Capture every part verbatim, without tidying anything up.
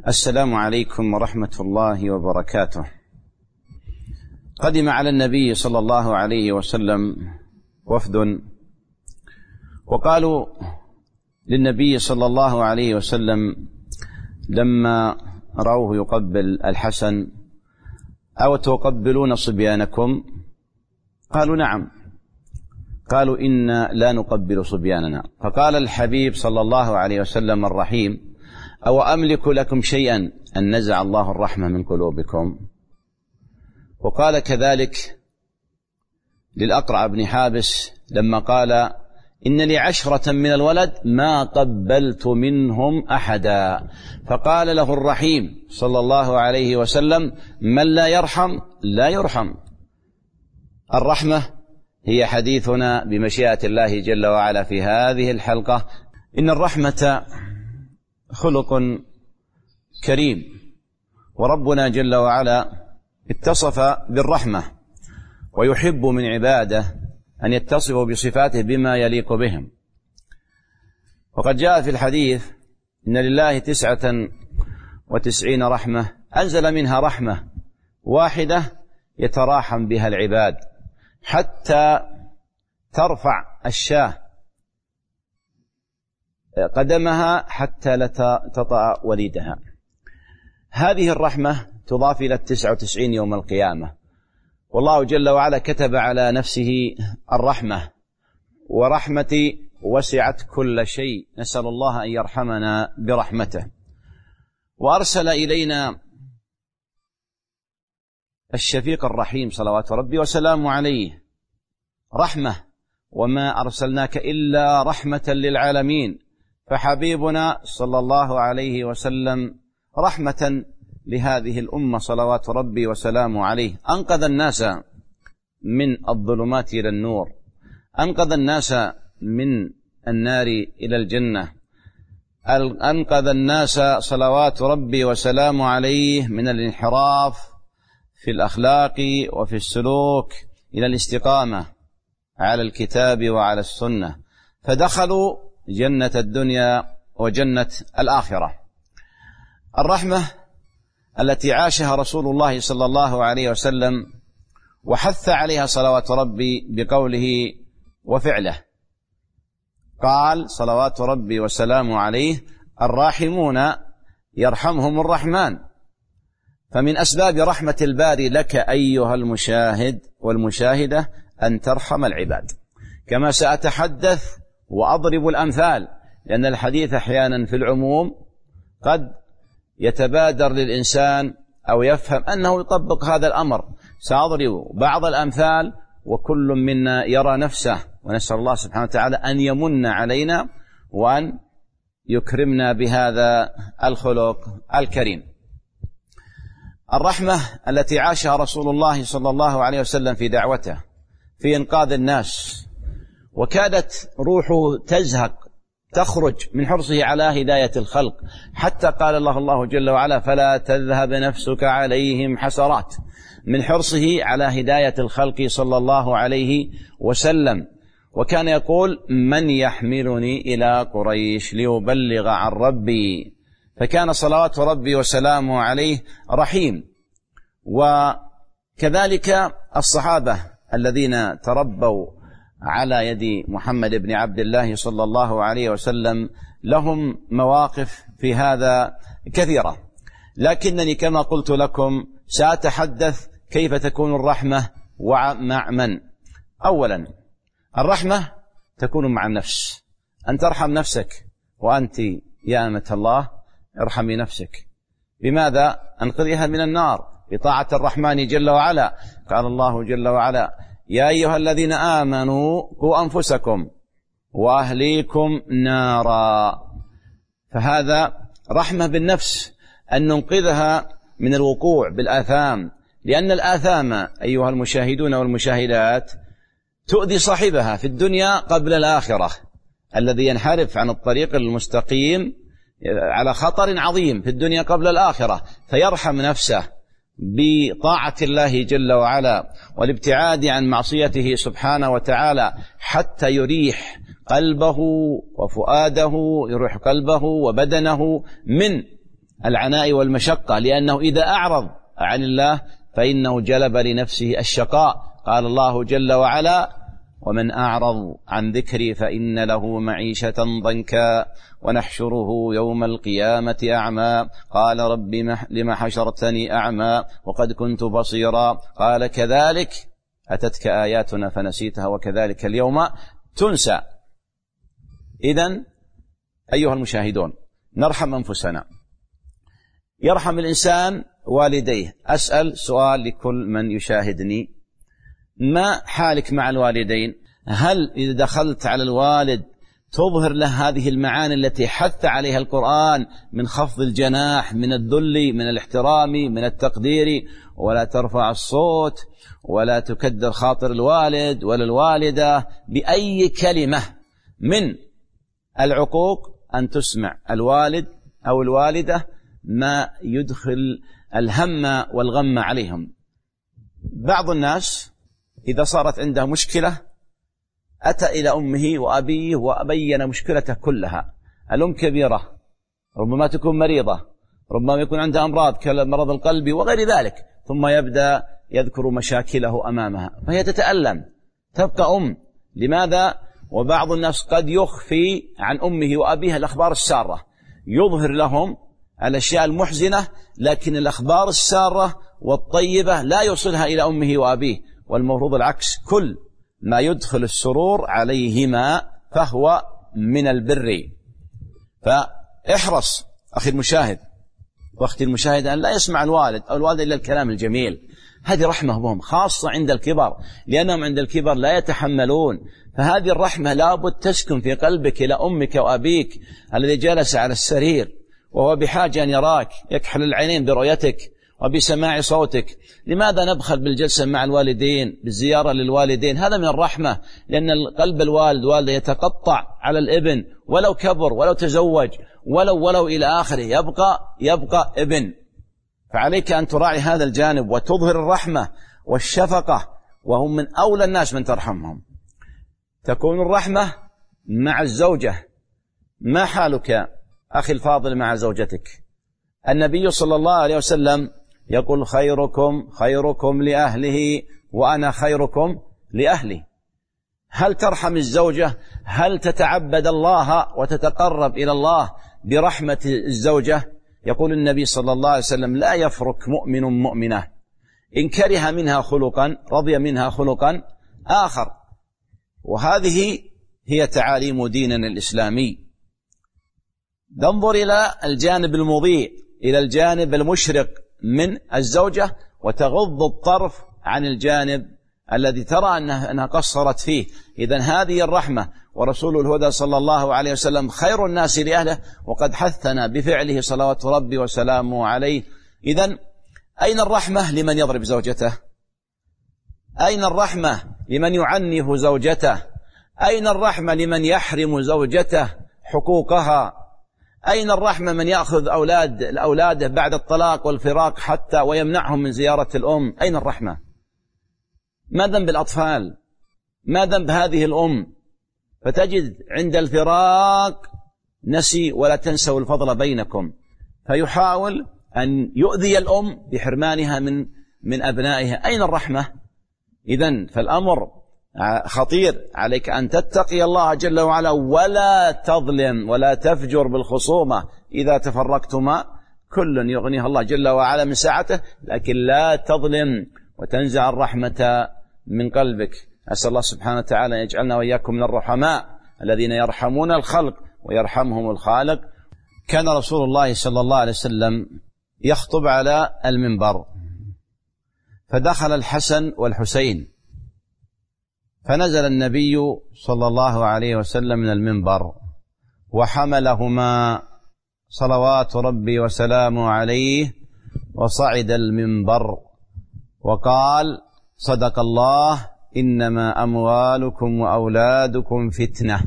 السلام عليكم ورحمة الله وبركاته. قدم على النبي صلى الله عليه وسلم وفد، وقالوا للنبي صلى الله عليه وسلم لما رأوه يقبل الحسن: أو تقبلون صبيانكم؟ قالوا: نعم. قالوا: إنا لا نقبل صبياننا. فقال الحبيب صلى الله عليه وسلم الرحيم: أو أملك لكم شيئا أن نزع الله الرحمة من قلوبكم؟ وقال كذلك للأقرع بن حابس لما قال: إن لي عشرة من الولد ما قبلت منهم أحدا. فقال له الرحيم صلى الله عليه وسلم: من لا يرحم لا يرحم. الرحمة هي حديثنا بمشيئة الله جل وعلا في هذه الحلقة. إن الرحمة خلق كريم، وربنا جل وعلا اتصف بالرحمة، ويحب من عباده أن يتصفوا بصفاته بما يليق بهم. وقد جاء في الحديث: إن لله تسعة وتسعين رحمة أنزل منها رحمة واحدة يتراحم بها العباد، حتى ترفع الشاة قدمها حتى لا تطأ وليدها. هذه الرحمة تضاف إلى التسعة وتسعين يوم القيامة، والله جل وعلا كتب على نفسه الرحمة: ورحمتي وسعت كل شيء. نسأل الله أن يرحمنا برحمته. وأرسل إلينا الشفيق الرحيم صلوات ربي وسلامه عليه رحمة: وما أرسلناك إلا رحمة للعالمين. فحبيبنا صلى الله عليه وسلم رحمة لهذه الأمة صلوات ربي وسلامه عليه. أنقذ الناس من الظلمات إلى النور، أنقذ الناس من النار إلى الجنة، أنقذ الناس صلوات ربي وسلامه عليه من الانحراف في الأخلاق وفي السلوك إلى الاستقامة على الكتاب وعلى السنة، فدخلوا جنة الدنيا وجنة الآخرة. الرحمة التي عاشها رسول الله صلى الله عليه وسلم وحث عليها صلوات ربي بقوله وفعله. قال صلوات ربي وسلامه عليه: الراحمون يرحمهم الرحمن. فمن أسباب رحمة الباري لك أيها المشاهد والمشاهدة أن ترحم العباد، كما سأتحدث وأضرب الأمثال، لأن الحديث أحيانا في العموم قد يتبادر للإنسان أو يفهم أنه يطبق هذا الأمر. سأضرب بعض الأمثال وكل منا يرى نفسه، ونسأل الله سبحانه وتعالى أن يمن علينا وأن يكرمنا بهذا الخلق الكريم. الرحمة التي عاشها رسول الله صلى الله عليه وسلم في دعوته في إنقاذ الناس، وكادت روحه تزهق تخرج من حرصه على هداية الخلق، حتى قال الله الله جل وعلا: فلا تذهب نفسك عليهم حسرات، من حرصه على هداية الخلق صلى الله عليه وسلم. وكان يقول: من يحملني إلى قريش ليبلغ عن ربي. فكان صلوات ربي وسلامه عليه رحيم. وكذلك الصحابة الذين تربوا على يد محمد بن عبد الله صلى الله عليه وسلم لهم مواقف في هذا كثيرة، لكنني كما قلت لكم سأتحدث كيف تكون الرحمة ومع من. أولا، الرحمة تكون مع النفس، أن ترحم نفسك. وأنت يا أمة الله ارحمي نفسك. بماذا؟ أنقذها من النار بطاعة الرحمن جل وعلا. قال الله جل وعلا: يا أيها الذين آمنوا قوا أنفسكم وأهليكم نارا. فهذا رحمة بالنفس، أن ننقذها من الوقوع بالآثام، لأن الآثام أيها المشاهدون والمشاهدات تؤذي صاحبها في الدنيا قبل الآخرة. الذي ينحرف عن الطريق المستقيم على خطر عظيم في الدنيا قبل الآخرة، فيرحم نفسه بطاعة الله جل وعلا والابتعاد عن معصيته سبحانه وتعالى، حتى يريح قلبه وفؤاده، يريح قلبه وبدنه من العناء والمشقة، لأنه إذا أعرض عن الله فإنه جلب لنفسه الشقاء. قال الله جل وعلا: ومن أعرض عن ذكري فإن له معيشة ضنكا ونحشره يوم القيامة أعمى قال رب لم حشرتني أعمى وقد كنت بصيرا قال كذلك أتتك آياتنا فنسيتها وكذلك اليوم تنسى. إذن أيها المشاهدون، نرحم أنفسنا، يرحم الإنسان والديه. أسأل سؤال لكل من يشاهدني: ما حالك مع الوالدين؟ هل إذا دخلت على الوالد تظهر له هذه المعاني التي حث عليها القرآن من خفض الجناح، من الذل، من الاحترام، من التقدير، ولا ترفع الصوت ولا تكدر خاطر الوالد ولا الوالدة بأي كلمة من العقوق، أن تسمع الوالد أو الوالدة ما يدخل الهم والغم عليهم. بعض الناس إذا صارت عنده مشكلة أتى إلى أمه وأبيه وأبين مشكلته كلها. الأم كبيرة، ربما تكون مريضة، ربما يكون عندها أمراض كمرض القلب وغير ذلك، ثم يبدأ يذكر مشاكله أمامها فهي تتألم، تبقى أم. لماذا؟ وبعض الناس قد يخفي عن أمه وأبيه الأخبار السارة، يظهر لهم الأشياء المحزنة، لكن الأخبار السارة والطيبة لا يوصلها إلى أمه وأبيه، والمفروض العكس، كل ما يدخل السرور عليهما فهو من البر. فاحرص أخي المشاهد واختي المشاهدة أن لا يسمع الوالد أو الوالدة إلا الكلام الجميل. هذه رحمة بهم، خاصة عند الكبر، لأنهم عند الكبر لا يتحملون. فهذه الرحمة لابد تسكن في قلبك إلى أمك وأبيك الذي جلس على السرير وهو بحاجة أن يراك، يكحل العينين برؤيتك وبسماع صوتك. لماذا نبخل بالجلسة مع الوالدين، بالزيارة للوالدين؟ هذا من الرحمة، لأن قلب الوالد والده يتقطع على الابن، ولو كبر ولو تزوج ولو ولو إلى آخره، يبقى يبقى ابن. فعليك أن تراعي هذا الجانب وتظهر الرحمة والشفقة، وهم من أولى الناس من ترحمهم. تكون الرحمة مع الزوجة. ما حالك أخي الفاضل مع زوجتك؟ النبي صلى الله عليه وسلم يقول: خيركم خيركم لأهله وأنا خيركم لأهلي. هل ترحم الزوجة؟ هل تتعبد الله وتتقرب إلى الله برحمة الزوجة؟ يقول النبي صلى الله عليه وسلم: لا يفرك مؤمن مؤمنة إن كره منها خلقا رضي منها خلقا آخر. وهذه هي تعاليم ديننا الإسلامي. ننظر إلى الجانب المضيء، إلى الجانب المشرق من الزوجة، وتغض الطرف عن الجانب الذي ترى أنها, أنها قصرت فيه. إذن هذه الرحمة، ورسول الهدى صلى الله عليه وسلم خير الناس لأهله، وقد حثنا بفعله صلوات ربي وسلامه عليه. إذن أين الرحمة لمن يضرب زوجته؟ أين الرحمة لمن يعنف زوجته؟ أين الرحمة لمن يحرم زوجته حقوقها؟ أين الرحمة من يأخذ أولاد الأولاد بعد الطلاق والفراق حتى ويمنعهم من زيارة الأم؟ أين الرحمة؟ ما ذنب الأطفال؟ ما ذنب هذه الأم؟ فتجد عند الفراق نسي ولا تنسوا الفضل بينكم، فيحاول أن يؤذي الأم بحرمانها من من أبنائها. أين الرحمة؟ إذن فالأمر خطير، عليك أن تتقي الله جل وعلا ولا تظلم ولا تفجر بالخصومة. إذا تفرقتما كل يغنيها الله جل وعلا من ساعته، لكن لا تظلم وتنزع الرحمة من قلبك. أسأل الله سبحانه وتعالى أن يجعلنا وإياكم من الرحماء الذين يرحمون الخلق ويرحمهم الخالق. كان رسول الله صلى الله عليه وسلم يخطب على المنبر، فدخل الحسن والحسين، فنزل النبي صلى الله عليه وسلم من المنبر وحملهما صلوات ربي وسلامه عليه وصعد المنبر وقال: صدق الله، إنما أموالكم وأولادكم فتنة.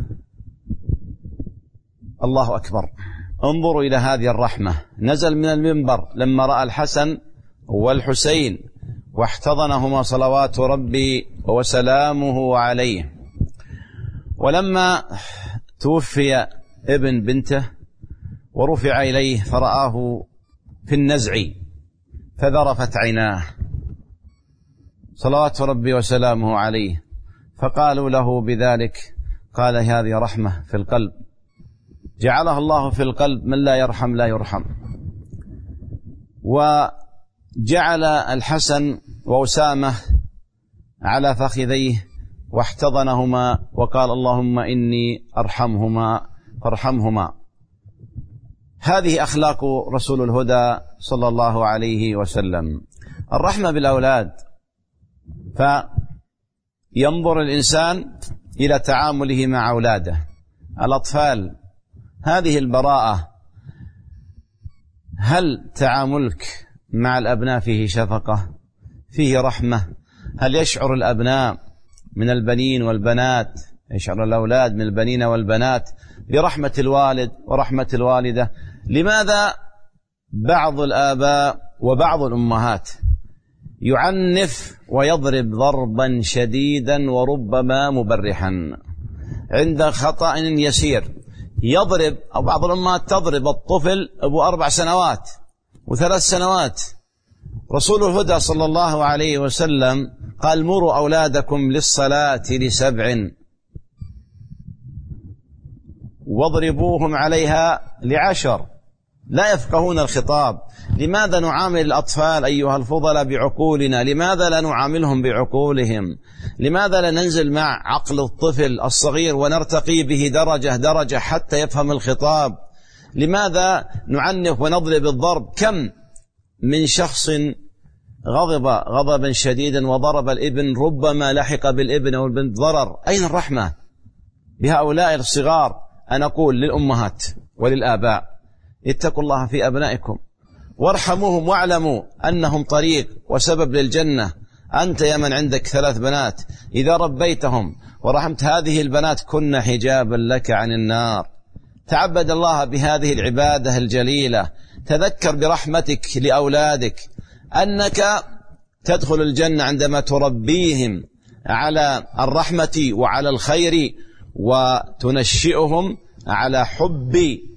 الله أكبر. انظروا إلى هذه الرحمة. نزل من المنبر لما رأى الحسن والحسين واحتضنهما صلوات ربي وسلامه عليه. ولما توفي ابن بنته ورفع إليه فرآه في النزع فذرفت عيناه صلوات ربي وسلامه عليه، فقالوا له بذلك، قال هذه رحمة في القلب جعلها الله في القلب، من لا يرحم لا يرحم. وجعل الحسن وأسامة على فخذيه واحتضنهما وقال اللهم إني أرحمهما فارحمهما. هذه أخلاق رسول الهدى صلى الله عليه وسلم، الرحمة بالأولاد. فينظر الإنسان إلى تعامله مع أولاده الأطفال، هذه البراءة. هل تعاملك مع الأبناء فيه شفقة، فيه رحمة؟ هل يشعر الأبناء من البنين والبنات، يشعر الأولاد من البنين والبنات برحمة الوالد ورحمة الوالدة؟ لماذا بعض الآباء وبعض الأمهات يعنف ويضرب ضربا شديدا وربما مبرحا عند خطأ يسير؟ يضرب، أو بعض الأمهات تضرب الطفل أبو أربع سنوات وثلاث سنوات. رسول الهدى صلى الله عليه وسلم قال مروا أولادكم للصلاة لسبع واضربوهم عليها لعشر. لا يفقهون الخطاب. لماذا نعامل الأطفال أيها الفضلاء بعقولنا؟ لماذا لا نعاملهم بعقولهم؟ لماذا لا ننزل مع عقل الطفل الصغير ونرتقي به درجة درجة حتى يفهم الخطاب؟ لماذا نعنف ونضرب الضرب؟ كم من شخص غضب غضبا شديدا وضرب الابن، ربما لحق بالابن أو البنت ضرر. أين الرحمة بهؤلاء الصغار؟ أنا أقول للأمهات وللآباء اتقوا الله في أبنائكم وارحموهم، واعلموا أنهم طريق وسبب للجنة. أنت يا من عندك ثلاث بنات إذا ربيتهم ورحمت هذه البنات كن حجابا لك عن النار. تعبد الله بهذه العبادة الجليلة. تذكر برحمتك لأولادك أنك تدخل الجنة عندما تربيهم على الرحمة وعلى الخير وتنشئهم على حب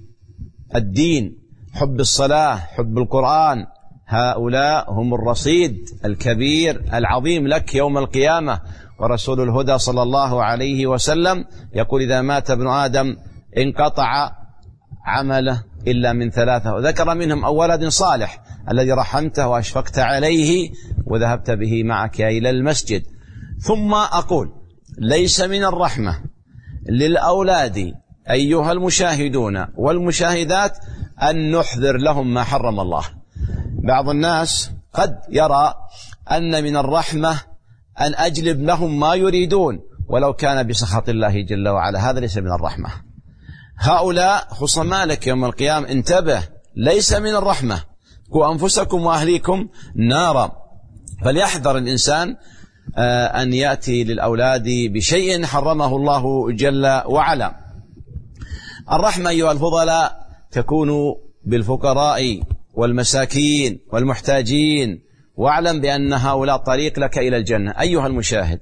الدين، حب الصلاة، حب القرآن. هؤلاء هم الرصيد الكبير العظيم لك يوم القيامة. ورسول الهدى صلى الله عليه وسلم يقول إذا مات ابن آدم انقطع عمله إلا من ثلاثة، وذكر منهم أو ولد صالح الذي رحمته وأشفقت عليه وذهبت به معك إلى المسجد. ثم أقول ليس من الرحمة للأولاد أيها المشاهدون والمشاهدات أن نحذر لهم ما حرم الله. بعض الناس قد يرى أن من الرحمة أن أجلب لهم ما يريدون ولو كان بسخط الله جل وعلا. هذا ليس من الرحمة. هؤلاء خصما لك يوم القيامة. انتبه، ليس من الرحمة. قوا أنفسكم وأهليكم نارا. فليحذر الإنسان أن يأتي للأولاد بشيء حرمه الله جل وعلا. الرحمة أيها الفضلاء تكون بالفقراء والمساكين والمحتاجين، واعلم بأن هؤلاء طريق لك إلى الجنة. أيها المشاهد،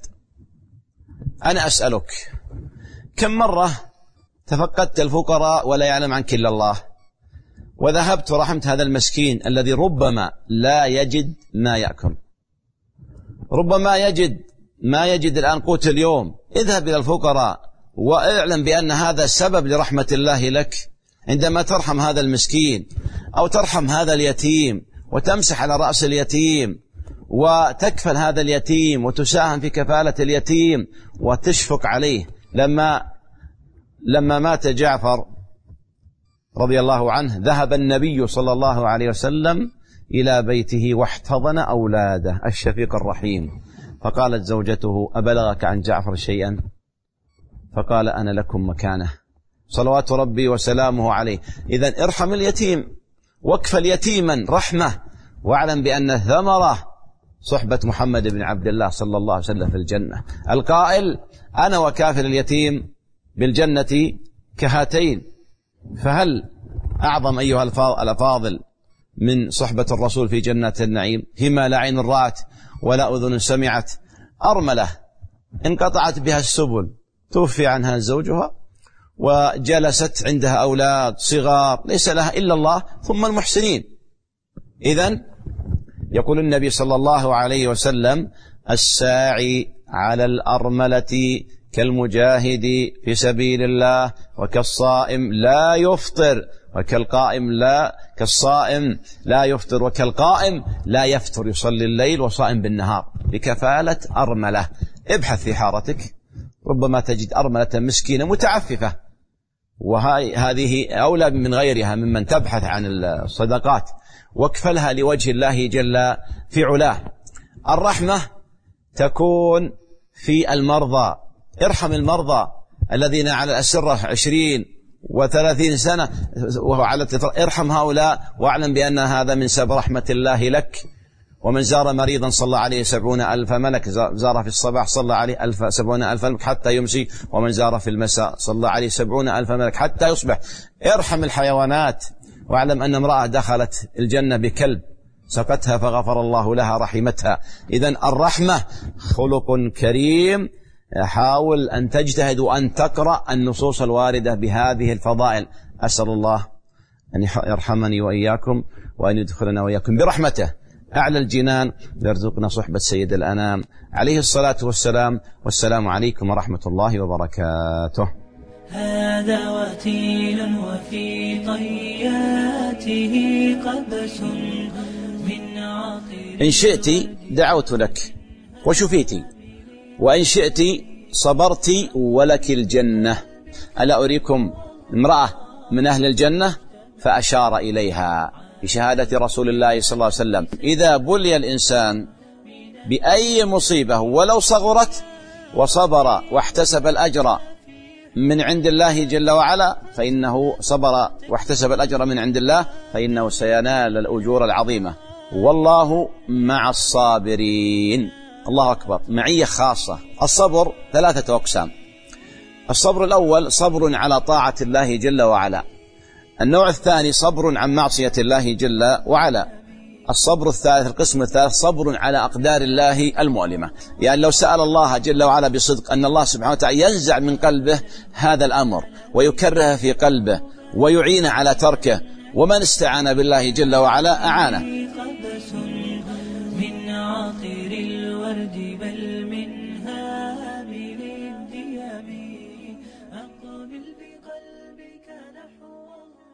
أنا أسألك كم مرة تفقدت الفقراء ولا يعلم عنك إلا الله، وذهبت ورحمت هذا المسكين الذي ربما لا يجد ما يأكل، ربما يجد ما يجد الآن قوت اليوم. اذهب إلى الفقراء واعلم بأن هذا سبب لرحمة الله لك. عندما ترحم هذا المسكين أو ترحم هذا اليتيم وتمسح على رأس اليتيم وتكفل هذا اليتيم وتساهم في كفالة اليتيم وتشفق عليه. لما لما مات جعفر رضي الله عنه ذهب النبي صلى الله عليه وسلم إلى بيته واحتضن أولاده الشفيق الرحيم، فقالت زوجته أبلغك عن جعفر شيئا؟ فقال أنا لكم مكانه صلوات ربي وسلامه عليه. إذن ارحم اليتيم واكفل يتيما رحمة، واعلم بأن ثمرة صحبة محمد بن عبد الله صلى الله عليه وسلم في الجنة. القائل أنا وكافل اليتيم بالجنة كهاتين. فهل أعظم أيها الأفاضل من صحبة الرسول في جنة النعيم فيما لا عين رأت ولا أذن سمعت؟ أرملة انقطعت بها السبل، توفي عنها زوجها وجلست عندها أولاد صغار ليس لها إلا الله ثم المحسنين. إذن يقول النبي صلى الله عليه وسلم: الساعي على الأرملة كالمجاهد في سبيل الله، وكالصائم لا يفطر وكالقائم لا كالصائم لا يفطر وكالقائم لا يفطر، يصلي الليل وصائم بالنهار بكفالة أرملة. ابحث في حارتك، ربما تجد أرملة مسكينة متعففة، وهذه أولى من غيرها ممن تبحث عن الصدقات، واكفلها لوجه الله جل في علاه. الرحمة تكون في المرضى، ارحم المرضى الذين على الأسرة عشرين وثلاثين سنة وعلى ارحم هؤلاء، واعلم بأن هذا من سبب رحمة الله لك. ومن زار مريضا صلى عليه سبعون ألف ملك، زار في الصباح صلى عليه ألف سبعون ألف ملك حتى يمسي، ومن زار في المساء صلى عليه سبعون ألف ملك حتى يصبح. ارحم الحيوانات، واعلم أن امرأة دخلت الجنة بكلب سقتها فغفر الله لها رحمتها. إذن الرحمة خلق كريم، حاول أن تجتهد وأن تقرأ النصوص الواردة بهذه الفضائل. أسأل الله أن يرحمني وإياكم، وأن يدخلنا وإياكم برحمته أعلى الجنان، ويرزقنا صحبة سيد الأنام عليه الصلاة والسلام. والسلام عليكم ورحمة الله وبركاته. هذا وتيل وفي طياته قبس من عطير. إن شئت دعوت لك وشفيت، وإن شئت صبرت ولك الجنة. ألا أريكم امرأة من أهل الجنة؟ فأشار إليها بشهادة رسول الله صلى الله عليه وسلم: إذا بلي الإنسان بأي مصيبة ولو صغرت وصبر واحتسب الأجر من عند الله جل وعلا، فإنه صبر واحتسب الأجر من عند الله فإنه سينال الأجور العظيمة، والله مع الصابرين. الله أكبر، معية خاصة. الصبر ثلاثة أقسام. الصبر الأول صبر على طاعة الله جل وعلا. النوع الثاني صبر عن معصية الله جل وعلا. الصبر الثالث، القسم الثالث، صبر على أقدار الله المؤلمة. يعني لو سأل الله جل وعلا بصدق أن الله سبحانه وتعالى ينزع من قلبه هذا الأمر ويكره في قلبه ويعين على تركه، ومن استعان بالله جل وعلا أعانه. من عطر الورد بل من هامل الديم، أقبل بقلبك نحو الله.